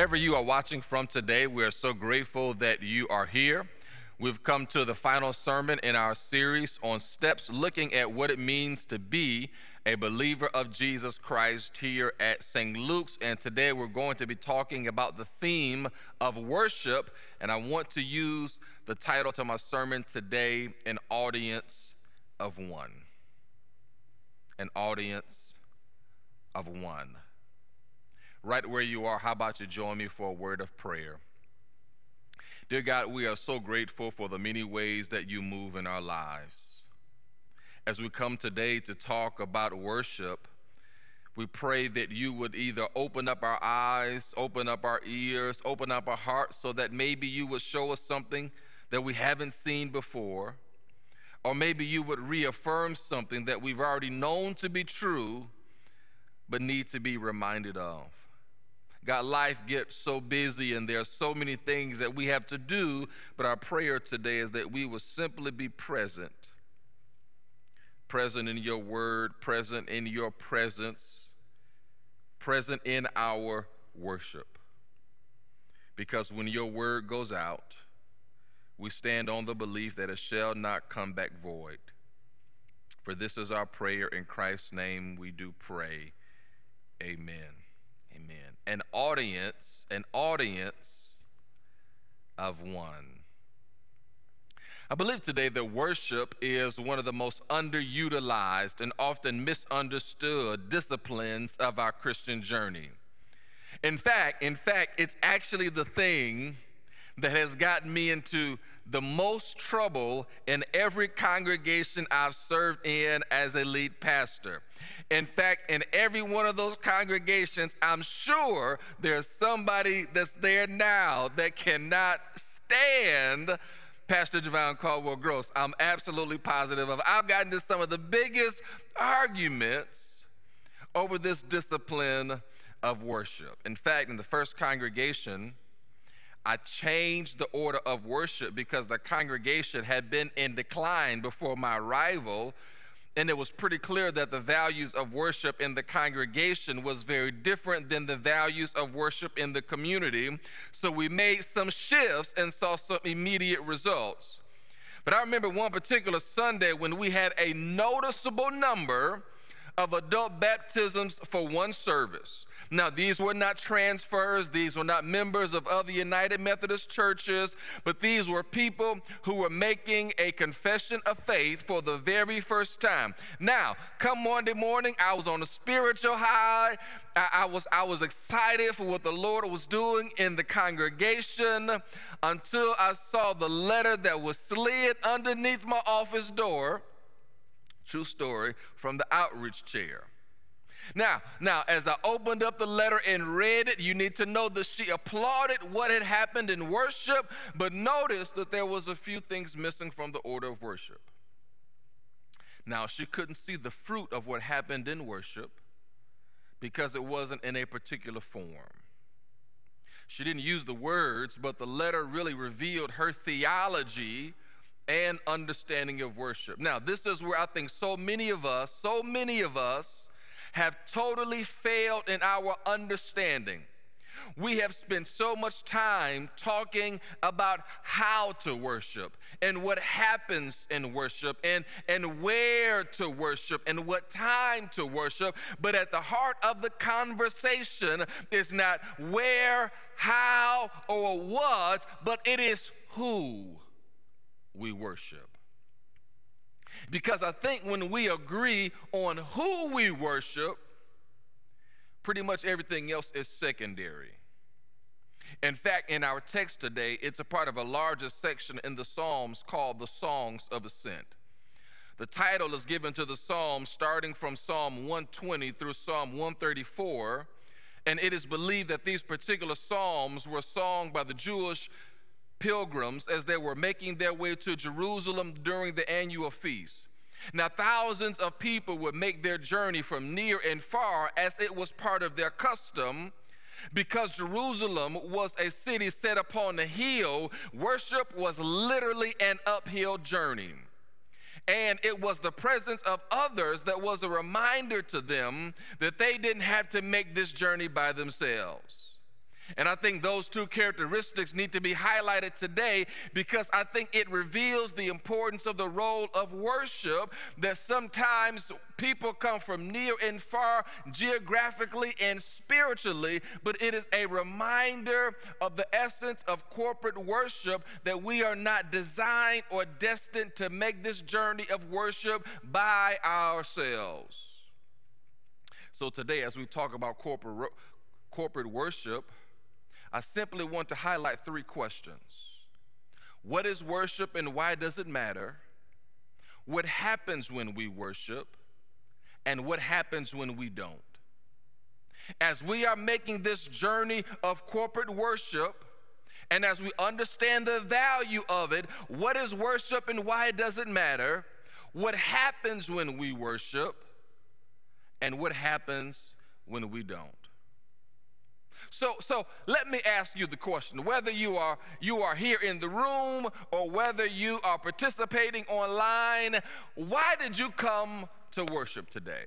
Wherever you are watching from today, we are so grateful that you are here. We've come to the final sermon in our series on steps, looking at what it means to be a believer of Jesus Christ here at St. Luke's. And today we're going to be talking about the theme of worship. And I want to use the title to my sermon today, An Audience of One. An Audience of One. Right where you are, how about you join me for a word of prayer? Dear God, we are so grateful for the many ways that you move in our lives. As we come today to talk about worship, we pray that you would either open up our eyes, open up our ears, open up our hearts, so that maybe you would show us something that we haven't seen before, or maybe you would reaffirm something that we've already known to be true, but need to be reminded of. God, life gets so busy and there are so many things that we have to do, but our prayer today is that we will simply be present in your word, present in your presence, present in our worship. Because when your word goes out, we stand on the belief that it shall not come back void. For this is our prayer. In Christ's name we do pray. Amen. Amen. An audience of one. I believe today that worship is one of the most underutilized and often misunderstood disciplines of our Christian journey. In fact, it's actually the thing that has gotten me into the most trouble in every congregation I've served in as a lead pastor. In fact, in every one of those congregations, I'm sure there's somebody that's there now that cannot stand Pastor Javon Caldwell Gross. I'm absolutely positive of. I've gotten to some of the biggest arguments over this discipline of worship. In fact, in the first congregation, I changed the order of worship because the congregation had been in decline before my arrival, and it was pretty clear that the values of worship in the congregation was very different than the values of worship in the community. So we made some shifts and saw some immediate results. But I remember one particular Sunday when we had a noticeable number of adult baptisms for one service. Now, these were not transfers, these were not members of other United Methodist churches, but these were people who were making a confession of faith for the very first time. Now, come Monday morning, I was on a spiritual high. I was excited for what the Lord was doing in the congregation until I saw the letter that was slid underneath my office door. True story, from the outreach chair. Now, as I opened up the letter and read it, you need to know that she applauded what had happened in worship, but noticed that there was a few things missing from the order of worship. Now, she couldn't see the fruit of what happened in worship because it wasn't in a particular form. She didn't use the words, but the letter really revealed her theology and understanding of worship. Now, this is where I think so many of us have totally failed in our understanding. We have spent so much time talking about how to worship and what happens in worship and where to worship and what time to worship. But at the heart of the conversation is not where, how, or what, but it is who we worship. Because I think when we agree on who we worship, pretty much everything else is secondary. In fact, in our text today, it's a part of a larger section in the Psalms called the Songs of Ascent. The title is given to the Psalms starting from Psalm 120 through Psalm 134, and it is believed that these particular psalms were sung by the Jewish pilgrims as they were making their way to Jerusalem during the annual feast. Now, thousands of people would make their journey from near and far as it was part of their custom. Because Jerusalem was a city set upon a hill, worship was literally an uphill journey. And it was the presence of others that was a reminder to them that they didn't have to make this journey by themselves. And I think those two characteristics need to be highlighted today because I think it reveals the importance of the role of worship, that sometimes people come from near and far geographically and spiritually, but it is a reminder of the essence of corporate worship, that we are not designed or destined to make this journey of worship by ourselves. So today, as we talk about corporate worship, I simply want to highlight three questions. What is worship and why does it matter? What happens when we worship? And what happens when we don't? As we are making this journey of corporate worship, and as we understand the value of it, what is worship and why does it matter? What happens when we worship? And what happens when we don't? So let me ask you the question, whether you are here in the room or whether you are participating online, why did you come to worship today?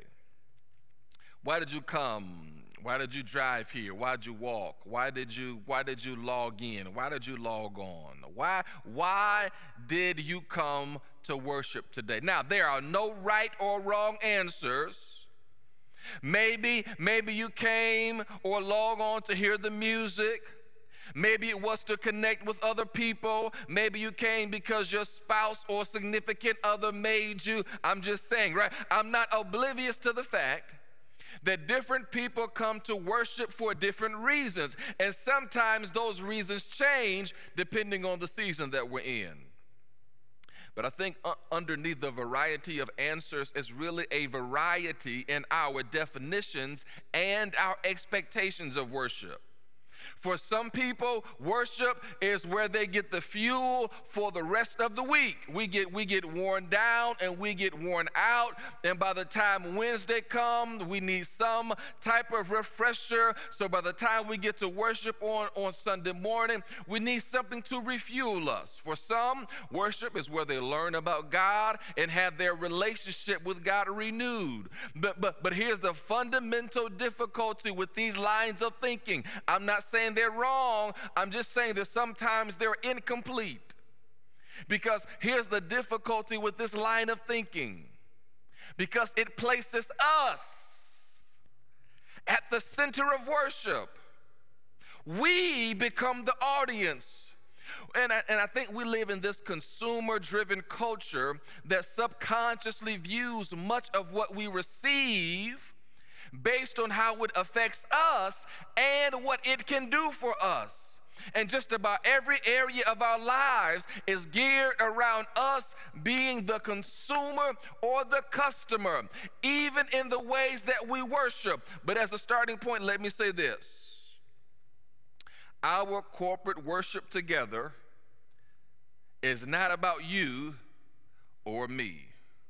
Why did you come? Why did you drive here? Why did you walk? Why did you log in? Why did you log on? Why did you come to worship today? Now, there are no right or wrong answers. Maybe you came or log on to hear the music. Maybe it was to connect with other people. Maybe you came because your spouse or significant other made you. I'm just saying, right? I'm not oblivious to the fact that different people come to worship for different reasons. And sometimes those reasons change depending on the season that we're in. But I think underneath the variety of answers is really a variety in our definitions and our expectations of worship. For some people, worship is where they get the fuel for the rest of the week. We get worn down and we get worn out, and by the time Wednesday comes, we need some type of refresher. So by the time we get to worship on Sunday morning, we need something to refuel us. For some, worship is where they learn about God and have their relationship with God renewed. But here's the fundamental difficulty with these lines of thinking. I'm not saying they're wrong. I'm just saying that sometimes they're incomplete. Because here's the difficulty with this line of thinking. Because it places us at the center of worship. We become the audience. And I think we live in this consumer-driven culture that subconsciously views much of what we receive based on how it affects us and what it can do for us. And just about every area of our lives is geared around us being the consumer or the customer, even in the ways that we worship. But as a starting point, let me say this. Our corporate worship together is not about you or me.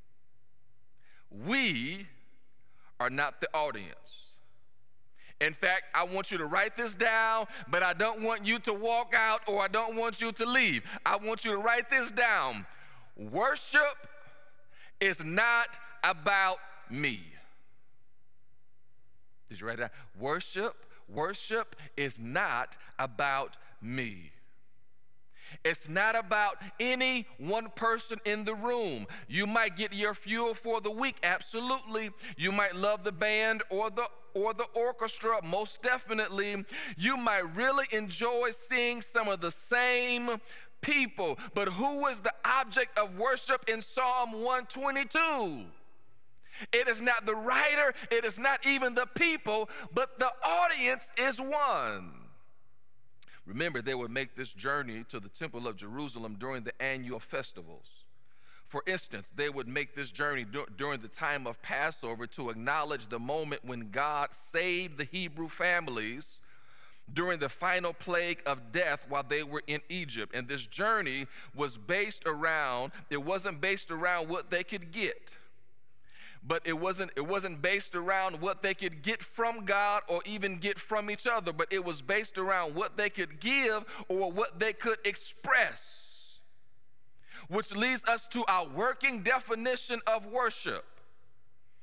We are not the audience. In fact, I want you to write this down, but I don't want you to walk out or I don't want you to leave. I want you to write this down. Worship is not about me. Did you write it down? Worship is not about me. It's not about any one person in the room. You might get your fuel for the week, absolutely. You might love the band or the orchestra, most definitely. You might really enjoy seeing some of the same people. But who is the object of worship in Psalm 122? It is not the writer, it is not even the people, but the audience is one. Remember, they would make this journey to the Temple of Jerusalem during the annual festivals. For instance, they would make this journey during the time of Passover to acknowledge the moment when God saved the Hebrew families during the final plague of death while they were in Egypt. And this journey was it wasn't based around what they could get. But it wasn't based around what they could get from God or even get from each other, but it was based around what they could give or what they could express. Which leads us to our working definition of worship.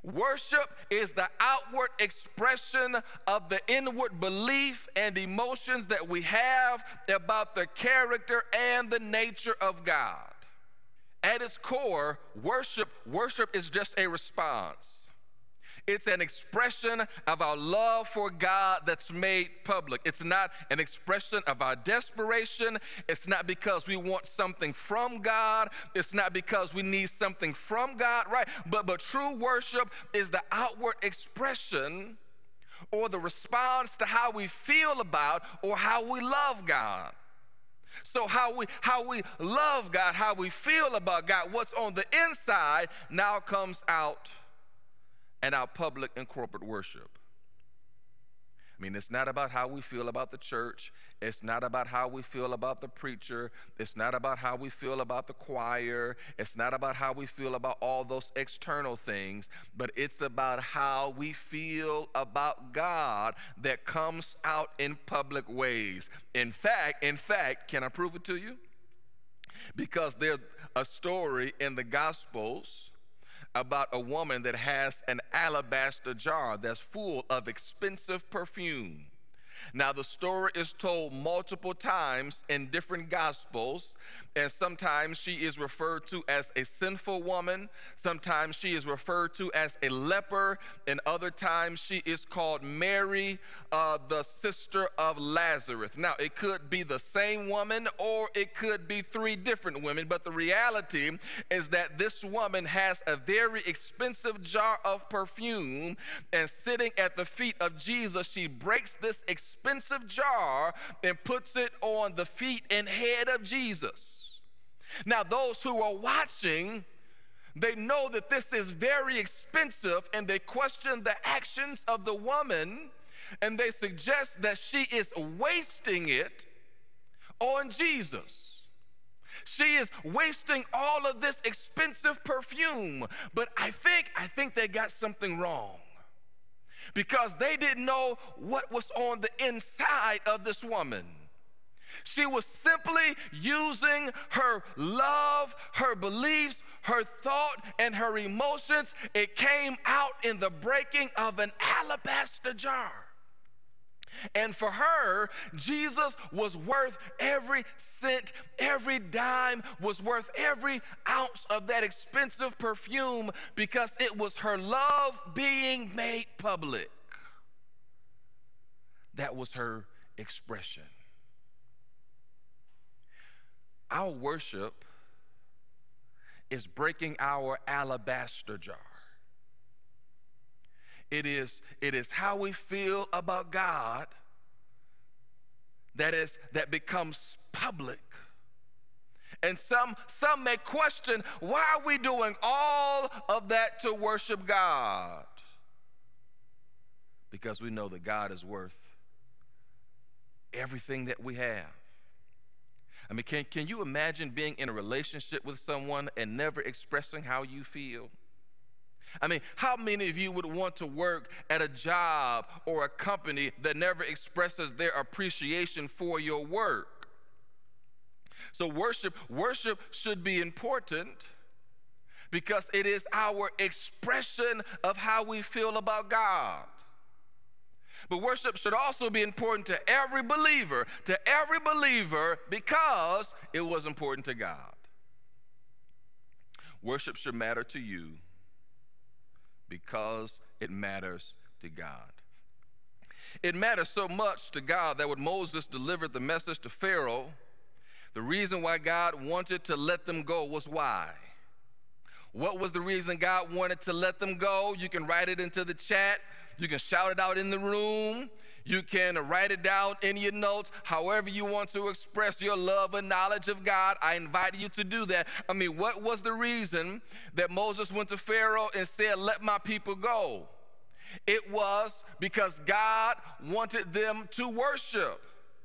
Worship is the outward expression of the inward belief and emotions that we have about the character and the nature of God. At its core, worship is just a response. It's an expression of our love for God that's made public. It's not an expression of our desperation. It's not because we want something from God. It's not because we need something from God, right? But true worship is the outward expression or the response to how we feel about or how we love God. So how we love God, how we feel about God, what's on the inside now comes out in our public and corporate worship. I mean, it's not about how we feel about the church. It's not about how we feel about the preacher. It's not about how we feel about the choir. It's not about how we feel about all those external things, but it's about how we feel about God that comes out in public ways. In fact, can I prove it to you? Because there's a story in the Gospels about a woman that has an alabaster jar that's full of expensive perfume. Now, the story is told multiple times in different Gospels, and sometimes she is referred to as a sinful woman. Sometimes she is referred to as a leper, and other times she is called Mary, the sister of Lazarus. Now, it could be the same woman or it could be three different women, but the reality is that this woman has a very expensive jar of perfume, and sitting at the feet of Jesus, she breaks this expensive jar and puts it on the feet and head of Jesus. Now, those who are watching, they know that this is very expensive, and they question the actions of the woman, and they suggest that she is wasting it on Jesus. She is wasting all of this expensive perfume. But I think they got something wrong, because they didn't know what was on the inside of this woman. She was simply using her love, her beliefs, her thought, and her emotions. It came out in the breaking of an alabaster jar. And for her, Jesus was worth every cent, every dime was worth every ounce of that expensive perfume, because it was her love being made public. That was her expression. Our worship is breaking our alabaster jar. It is how we feel about God that becomes public. And some may question, why are we doing all of that to worship God? Because we know that God is worth everything that we have. I mean, can you imagine being in a relationship with someone and never expressing how you feel? I mean, how many of you would want to work at a job or a company that never expresses their appreciation for your work? So worship should be important, because it is our expression of how we feel about God. But worship should also be important to every believer, because it was important to God. Worship should matter to you because it matters to God. It matters so much to God that when Moses delivered the message to Pharaoh, the reason why God wanted to let them go was why? What was the reason God wanted to let them go? You can write it into the chat. You can shout it out in the room. You can write it down in your notes. However you want to express your love and knowledge of God, I invite you to do that. I mean, what was the reason that Moses went to Pharaoh and said, let my people go? It was because God wanted them to worship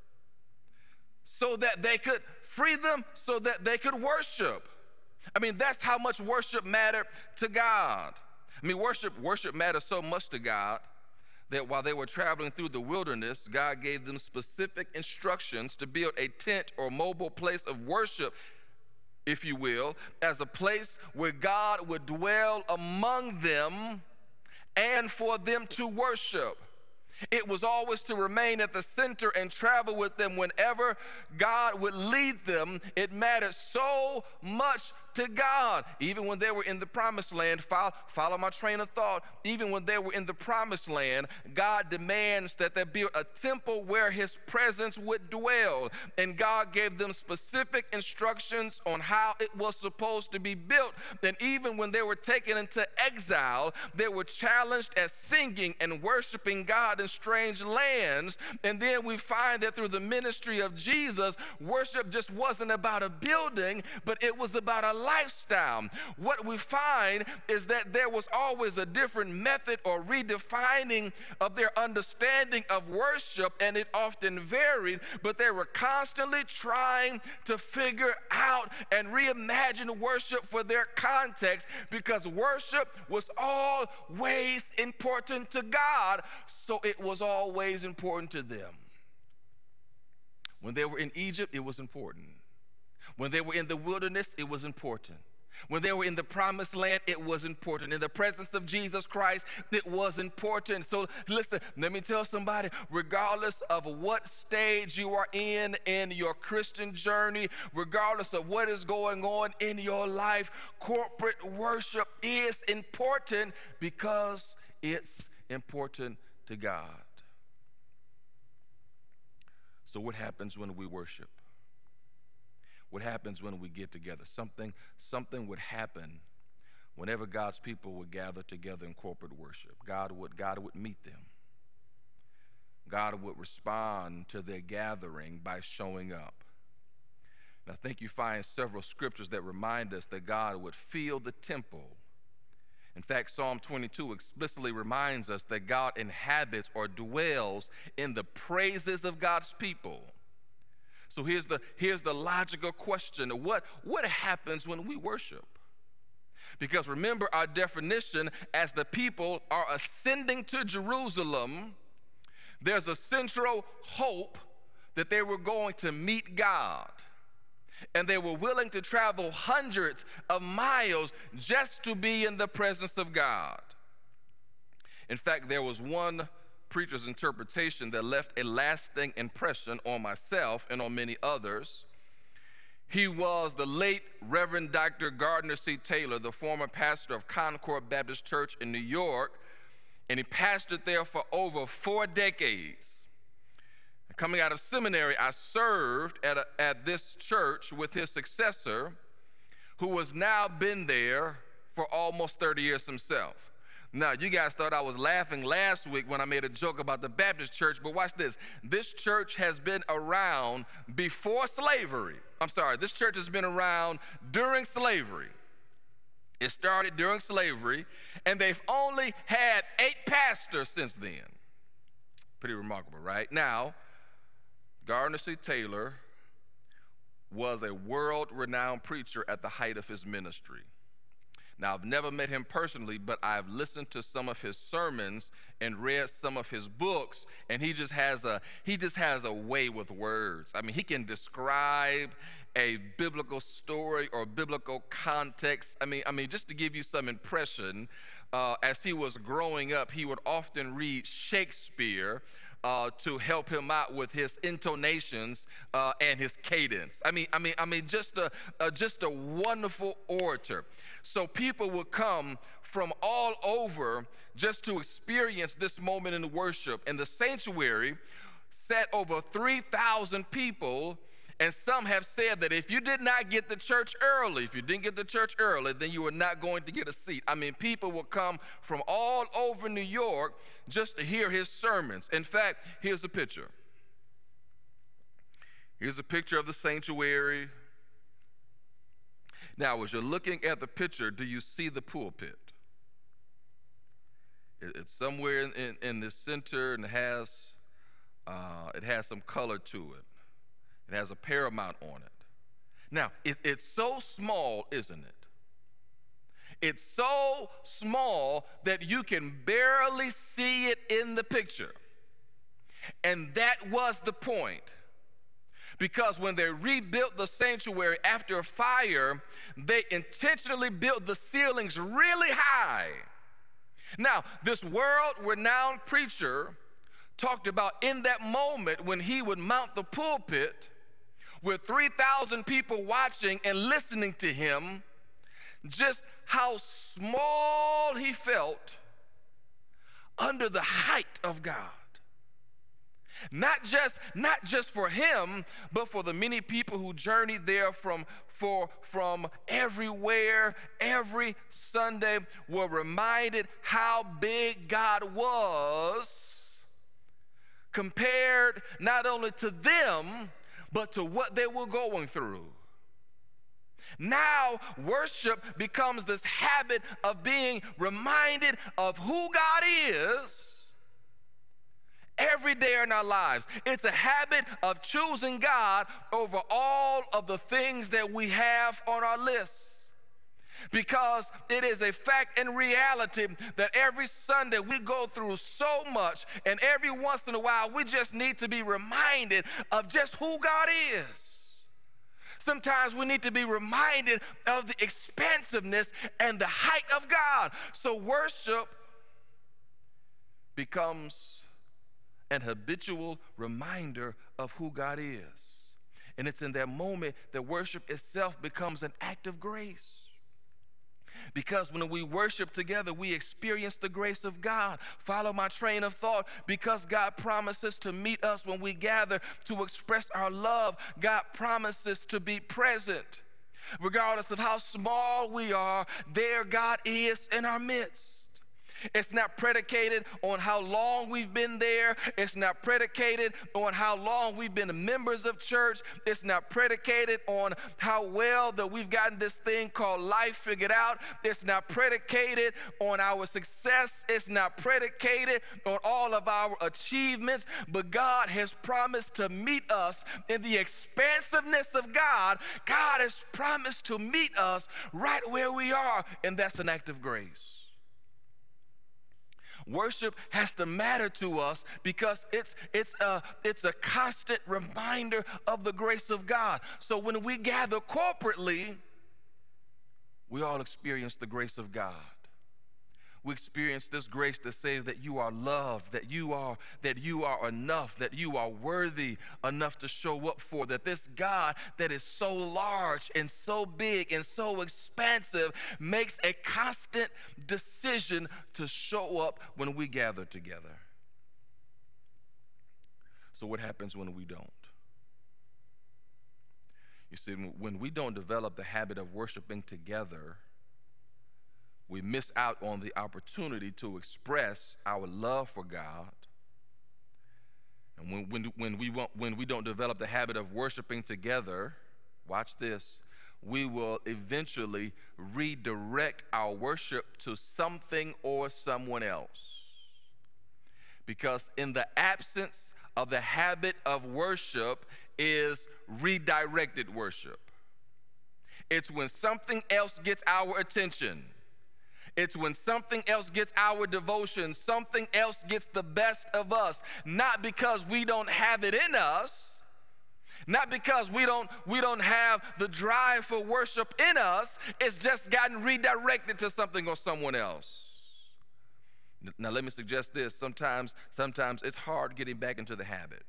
so that they could free them, so that they could worship. I mean, that's how much worship mattered to God. I mean, worship matters so much to God that while they were traveling through the wilderness, God gave them specific instructions to build a tent or mobile place of worship, if you will, as a place where God would dwell among them and for them to worship. It was always to remain at the center and travel with them whenever God would lead them. It mattered so much to God. Even when they were in the promised land, follow my train of thought. Even when they were in the promised land, God demands that there be a temple where his presence would dwell. And God gave them specific instructions on how it was supposed to be built. And even when they were taken into exile, they were challenged at singing and worshiping God in strange lands. And then we find that through the ministry of Jesus, worship just wasn't about a building, but it was about a lifestyle. What we find is that there was always a different method or redefining of their understanding of worship, and it often varied, but they were constantly trying to figure out and reimagine worship for their context, because worship was always important to God, so it was always important to them. When they were in Egypt, it was important. When they were in the wilderness, it was important. When they were in the promised land, it was important. In the presence of Jesus Christ, it was important. So listen, let me tell somebody, regardless of what stage you are in your Christian journey, regardless of what is going on in your life, corporate worship is important because it's important to God. So what happens when we worship? What happens when we get together? Something would happen whenever God's people would gather together in corporate worship. God would meet them. God would respond to their gathering by showing up. And I think you find several scriptures that remind us that God would fill the temple. In fact, Psalm 22 explicitly reminds us that God inhabits or dwells in the praises of God's people. So here's the logical question. What happens when we worship? Because remember our definition, as the people are ascending to Jerusalem, there's a central hope that they were going to meet God. And they were willing to travel hundreds of miles just to be in the presence of God. In fact, there was one preacher's interpretation that left a lasting impression on myself and on many others. He was the late Reverend Dr. Gardner C. Taylor, the former pastor of Concord Baptist Church in New York, and he pastored there for over 4 decades. Coming out of seminary, I served at this church with his successor, who has now been there for almost 30 years himself. Now, you guys thought I was laughing last week when I made a joke about the Baptist church, but watch this. This church has been around before slavery. This church has been around during slavery. It started during slavery, and they've only had 8 pastors since then. Pretty remarkable, right? Now, Gardner C. Taylor was a world-renowned preacher at the height of his ministry. Now, I've never met him personally, but I've listened to some of his sermons and read some of his books, and he just has a way with words. I mean, he can describe a biblical story or biblical context. I mean, just to give you some impression, as he was growing up, he would often read Shakespeare to help him out with his intonations and his cadence. Just a wonderful orator. So people would come from all over just to experience this moment in worship. And the sanctuary sat over 3,000 people. And some have said that if you did not get to church early, then you were not going to get a seat. I mean, people will come from all over New York just to hear his sermons. In fact, here's a picture. Here's a picture of the sanctuary. Now, as you're looking at the picture, do you see the pulpit? It's somewhere in the center, and it has some color to it. It has a paramount on it. Now, it's so small, isn't it? It's so small that you can barely see it in the picture. And that was the point. Because when they rebuilt the sanctuary after a fire, they intentionally built the ceilings really high. Now, this world-renowned preacher talked about in that moment when he would mount the pulpit with 3,000 people watching and listening to him, just how small he felt under the height of God. Not just for him, but for the many people who journeyed there from everywhere, every Sunday, were reminded how big God was compared not only to them, but to what they were going through. Now, worship becomes this habit of being reminded of who God is every day in our lives. It's a habit of choosing God over all of the things that we have on our lists. Because it is a fact and reality that every Sunday we go through so much, and every once in a while we just need to be reminded of just who God is. Sometimes we need to be reminded of the expansiveness and the height of God. So worship becomes an habitual reminder of who God is. And it's in that moment that worship itself becomes an act of grace. Because when we worship together, we experience the grace of God. Follow my train of thought. Because God promises to meet us when we gather to express our love, God promises to be present. Regardless of how small we are, there God is in our midst. It's not predicated on how long we've been there. It's not predicated on how long we've been members of church. It's not predicated on how well that we've gotten this thing called life figured out. It's not predicated on our success. It's not predicated on all of our achievements. But God has promised to meet us in the expansiveness of God. God has promised to meet us right where we are, and that's an act of grace. Worship has to matter to us because it's a constant reminder of the grace of God. So when we gather corporately, we all experience the grace of God. We experience this grace that says that you are loved, that you are enough, that you are worthy enough to show up for, that this God that is so large and so big and so expansive makes a constant decision to show up when we gather together. So what happens when we don't? You see, when we don't develop the habit of worshiping together, we miss out on the opportunity to express our love for God. And when we don't develop the habit of worshiping together, watch this, we will eventually redirect our worship to something or someone else. Because in the absence of the habit of worship is redirected worship. It's when something else gets our attention. It's when something else gets our devotion, something else gets the best of us, not because we don't have it in us, not because we don't have the drive for worship in us. It's just gotten redirected to something or someone else. Now let me suggest this. Sometimes it's hard getting back into the habit.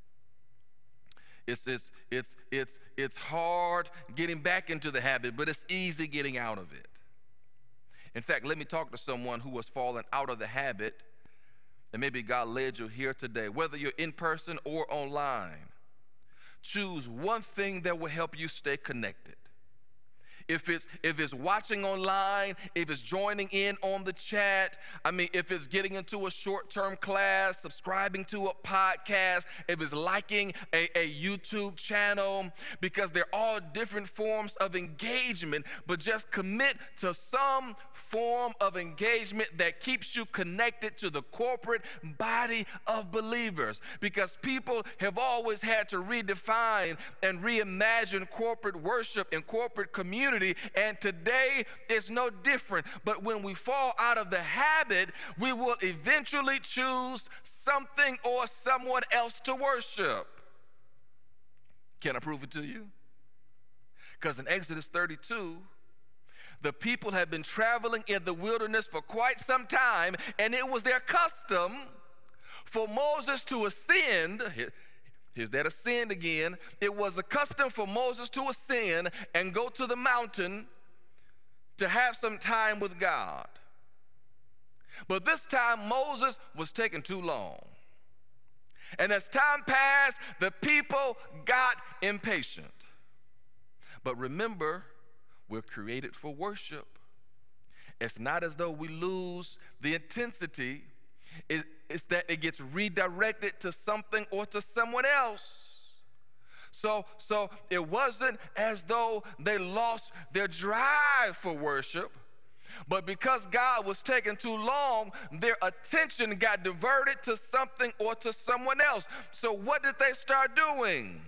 It's hard getting back into the habit, but it's easy getting out of it. In fact, let me talk to someone who has fallen out of the habit, and maybe God led you here today. Whether you're in person or online, choose one thing that will help you stay connected. If it's watching online, if it's joining in on the chat, if it's getting into a short-term class, subscribing to a podcast, if it's liking a YouTube channel, because they're all different forms of engagement, but just commit to some form of engagement that keeps you connected to the corporate body of believers. Because people have always had to redefine and reimagine corporate worship and corporate community. And today is no different. But when we fall out of the habit, we will eventually choose something or someone else to worship. Can I prove it to you? Because in Exodus 32, The people had been traveling in the wilderness for quite some time, and it was their custom for Moses to ascend. Here's that ascend again. It was a custom for Moses to ascend and go to the mountain to have some time with God. But this time, Moses was taking too long. And as time passed, the people got impatient. But remember, we're created for worship. It's not as though we lose the intensity. It's that it gets redirected to something or to someone else. So it wasn't as though they lost their drive for worship, but because God was taking too long, their attention got diverted to something or to someone else. So what did they start doing?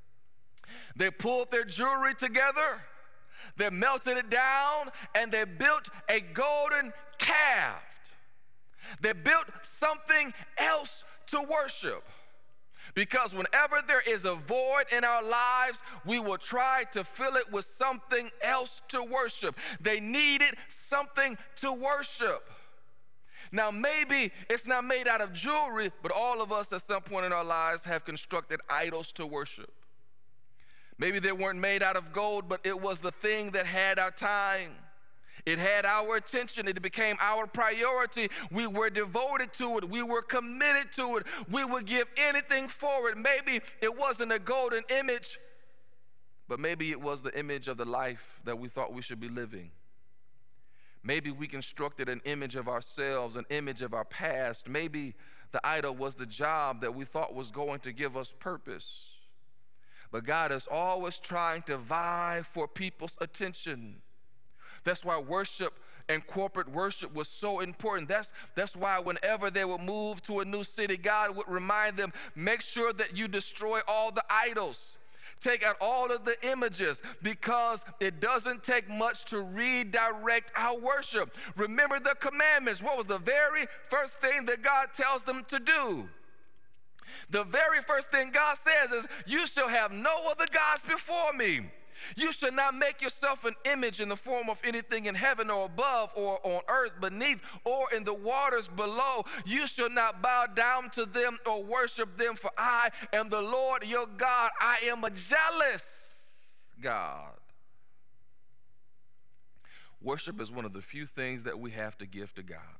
They pulled their jewelry together, they melted it down, and they built a golden calf. They built something else to worship. Because whenever there is a void in our lives, we will try to fill it with something else to worship. They needed something to worship. Now, maybe it's not made out of jewelry, but all of us at some point in our lives have constructed idols to worship. Maybe they weren't made out of gold, but it was the thing that had our time. It had our attention. It became our priority. We were devoted to it. We were committed to it. We would give anything for it. Maybe it wasn't a golden image, but maybe it was the image of the life that we thought we should be living. Maybe we constructed an image of ourselves, an image of our past. Maybe the idol was the job that we thought was going to give us purpose. But God is always trying to vie for people's attention. That's why worship and corporate worship was so important. That's why whenever they would move to a new city, God would remind them, make sure that you destroy all the idols. Take out all of the images, because it doesn't take much to redirect our worship. Remember the commandments. What was the very first thing that God tells them to do? The very first thing God says is, you shall have no other gods before me. You should not make yourself an image in the form of anything in heaven or above or on earth beneath or in the waters below. You shall not bow down to them or worship them, for I am the Lord your God. I am a jealous God. Worship is one of the few things that we have to give to God.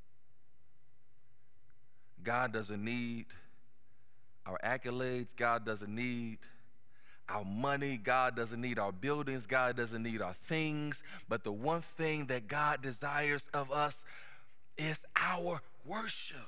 God doesn't need our accolades. God doesn't need our money. God doesn't need our buildings. God doesn't need our things. But the one thing that God desires of us is our worship.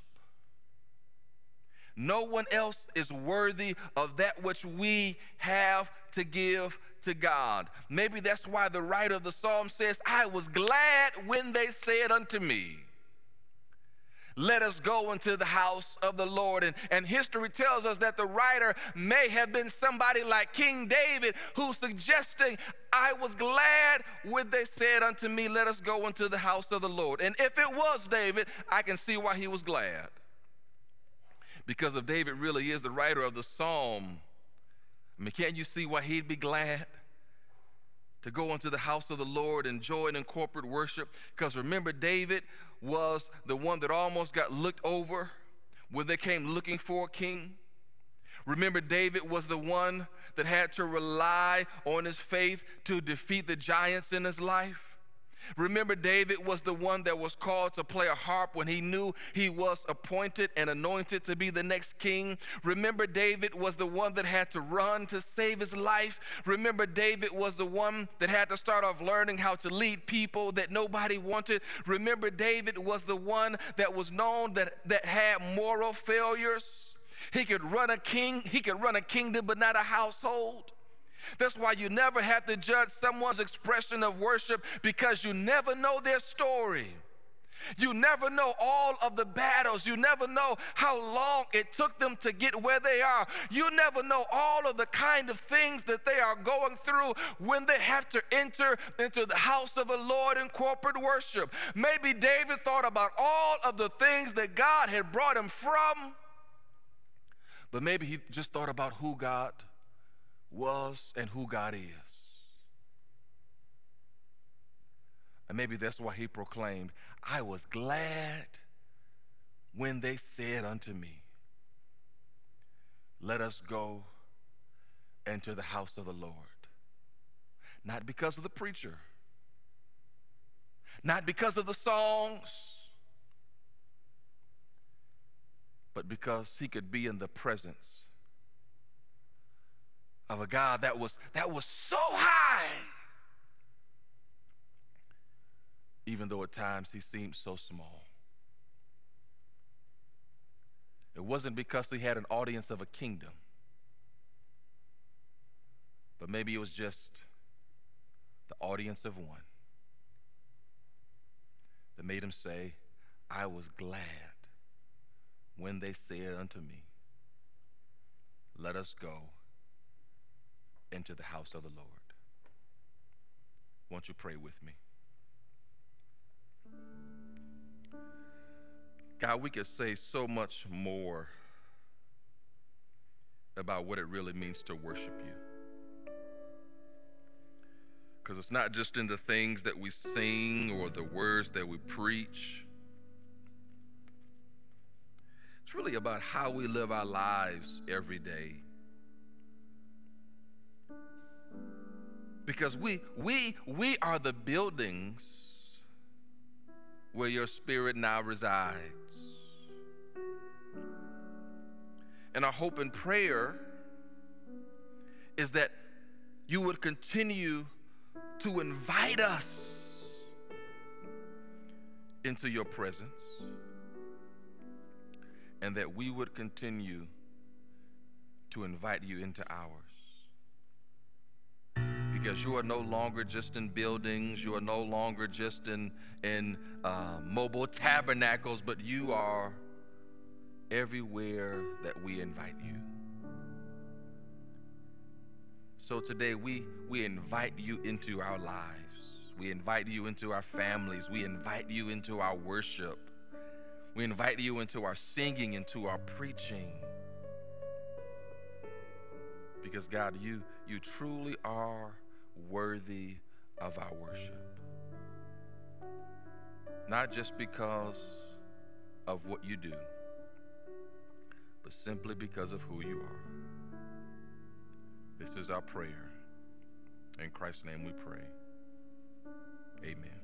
No one else is worthy of that which we have to give to God. Maybe that's why the writer of the psalm says, I was glad when they said unto me, let us go into the house of the Lord. And history tells us that the writer may have been somebody like King David, who's suggesting, I was glad when they said unto me, let us go into the house of the Lord. And if it was David, I can see why he was glad. Because if David really is the writer of the psalm, I mean, can't you see why he'd be glad to go into the house of the Lord and join in corporate worship? Because remember, David was the one that almost got looked over when they came looking for a king. Remember, David was the one that had to rely on his faith to defeat the giants in his life. Remember, David was the one that was called to play a harp when he knew he was appointed and anointed to be the next king. Remember, David was the one that had to run to save his life. Remember, David was the one that had to start off learning how to lead people that nobody wanted. Remember, David was the one that was known that had moral failures. He could run a kingdom, but not a household. That's why you never have to judge someone's expression of worship, because you never know their story. You never know all of the battles. You never know how long it took them to get where they are. You never know all of the kind of things that they are going through when they have to enter into the house of the Lord in corporate worship. Maybe David thought about all of the things that God had brought him from, but maybe he just thought about who God was and who God is. And maybe that's why he proclaimed, I was glad when they said unto me, let us go into the house of the Lord. Not because of the preacher, not because of the songs, but because he could be in the presence of a God that was so high, even though at times he seemed so small. It wasn't because he had an audience of a kingdom, but maybe it was just the audience of one that made him say, I was glad when they said unto me, let us go into the house of the Lord. Won't you pray with me? God, we could say so much more about what it really means to worship you. Because it's not just in the things that we sing or the words that we preach. It's really about how we live our lives every day. Because we are the buildings where your spirit now resides. And our hope and prayer is that you would continue to invite us into your presence, and that we would continue to invite you into ours. Because you are no longer just in buildings, you are no longer just in mobile tabernacles, but you are everywhere that we invite you. So today we invite you into our lives. We invite you into our families. We invite you into our worship. We invite you into our singing, into our preaching. Because God, you truly are worthy of our worship. Not just because of what you do, but simply because of who you are. This is our prayer. In Christ's name we pray. Amen.